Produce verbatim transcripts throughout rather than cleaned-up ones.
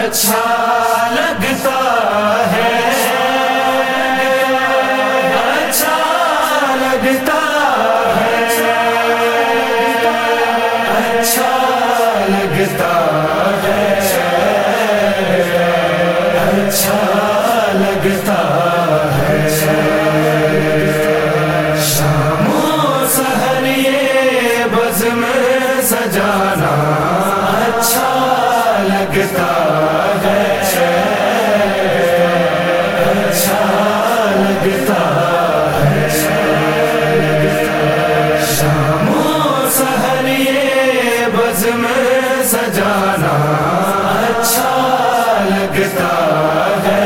اچھا لگتا ہے، اچھا لگتا ہے، اچھا لگتا ہے، اچھا لگتا ہے، شام و سحر یہ بزم سجانا اچھا لگتا ہے، اچھا لگتا ہے، شام و سحر یہ بزم سجانا اچھا لگتا ہے،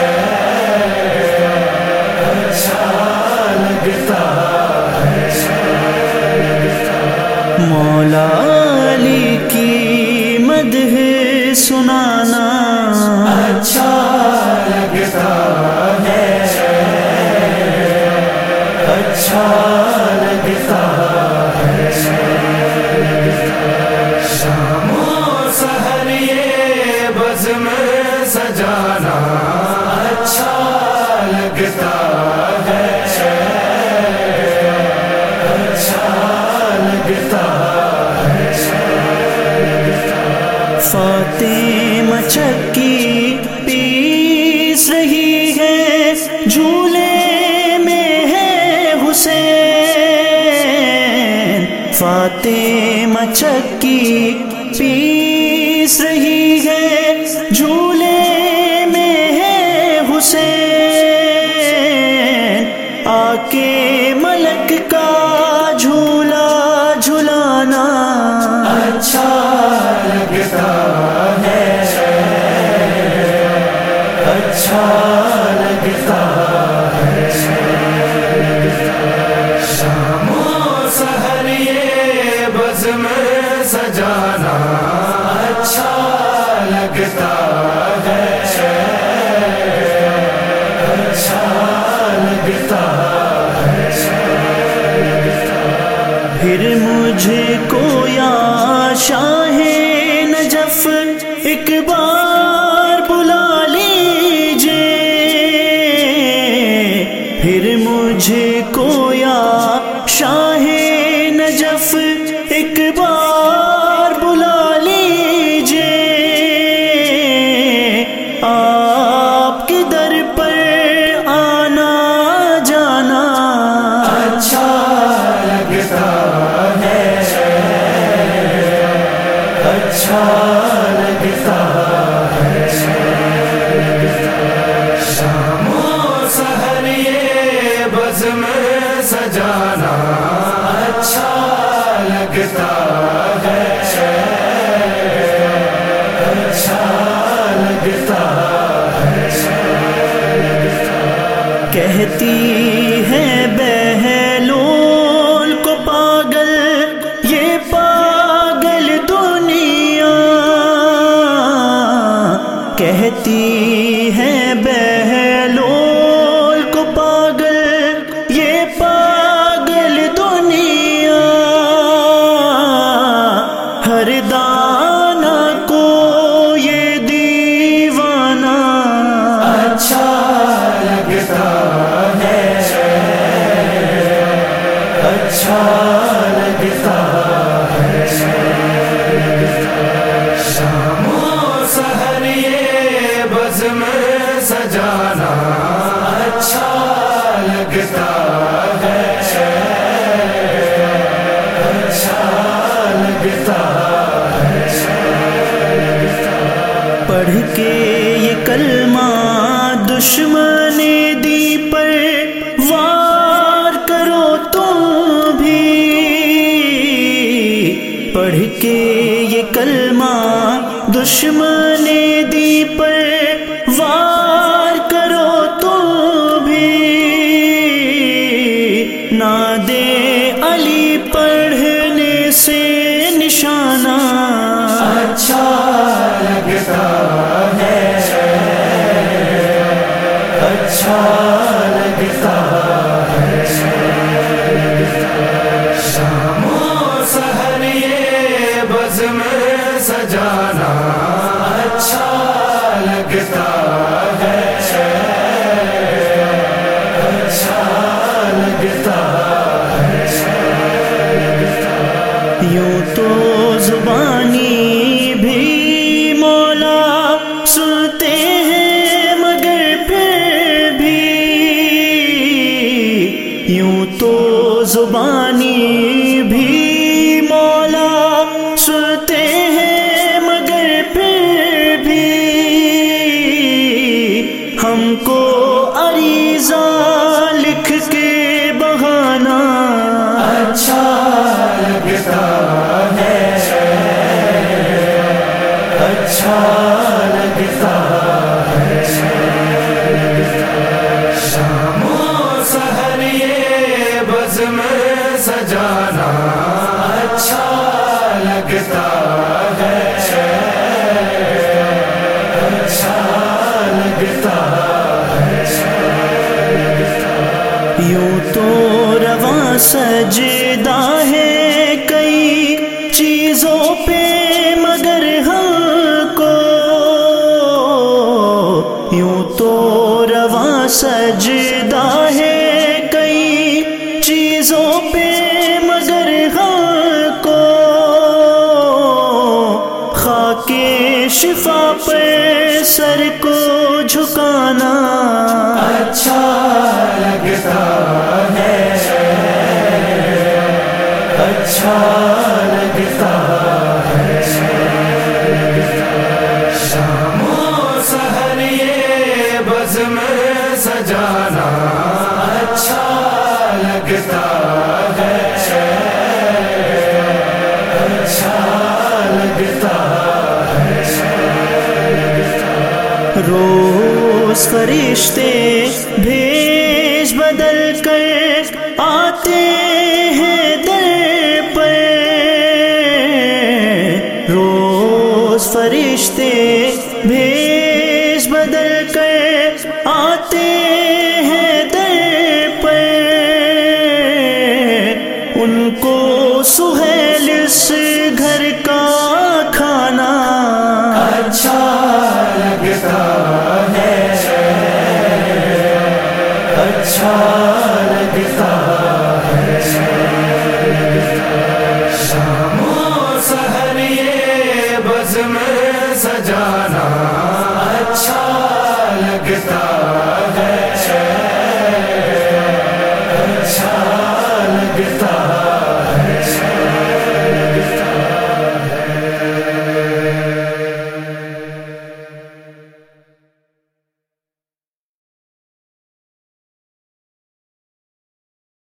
اچھا لگتا ہے، مولا علی کی مدح سنانا اچھا لگتا ہے، اچھا لگتا ہے، شام و سحر یہ بزم سجانا اچھا لگتا ہے، اچھا لگتا ہے، فاطمہ چکی پیس رہی ہے، جھولے میں ہے حسین، فاطمہ چکی پیس رہی ہے، جھولے میں ہے حسین، آ کے ملک کا جھولا جھلانا اچھا لگتا ہے، اچھا لگتا ہے، شام و سحر یہ بزم سجانا اچھا لگتا ہے، اچھا لگتا ہے، پھر مجھے کو یا شاہ نجف ایک بار بلا لیجئے، پھر مجھے کو یا شاہ نجف ایک بار بلا لیجئے، آپ کے در پر آنا جانا اچھا لگتا ہے، اچھا لگتا ہے، شام و سحر یہ بزم سجانا اچھا لگتا ہے، اچھا لگتا ہے، کہتی ہے بہلول کو پاگل یہ پاگل دنیا، کہتی ہے بہلول کو پاگل یہ پاگل دنیا، ہر دانا کو یہ دیوانہ اچھا لگتا ہے، اچھا لگتا ہے، شام و سحر یہ بزم سجانا اچھا لگتا ہے، اچھا لگتا ہے، پڑھ کے یہ کلمہ دشمن دی پر وار کرو تم بھی، پڑھ کے یہ کلمہ دشمن دی پر وار کرو تم بھی، نہ دے علی پڑھنے سے نشانہ اچھا لگتا ہے، اچھا لگتا ہے، شام و سحر یہ بزم سجانا اچھا زبانی بھی مولا سنتے ہیں، مگر پھر بھی ہم کو عریضہ لکھ کے بہانا اچھا لگتا ہے، اچھا لگتا ہے، شام و سحر یہ بزم سجانا اچھا لگتا ہے، اچھا لگتا ہے، یوں تو رواں سجدہ ہے کئی چیزوں پہ، مگر ہم کو یوں تو رواں سجدہ ہے کئی چیزوں پہ، مگر ہم کو خاک شفا پر سر کو جھکانا اچھا لگتا ہے، اچھا لگتا ہے، شام و سحر یہ بزم سجانا اچھا لگتا ہے، اچھا لگتا ہے، روز فرشتے بھیج بدل کر آتے ہیں در پر، روز فرشتے بھیج بدل کر آتے ہیں در پر، ان کو سہیل اس گھر کا کھانا اچھا لگتا ہے، اچھا لگتا ہے، شام و سحر یہ بزم سجانا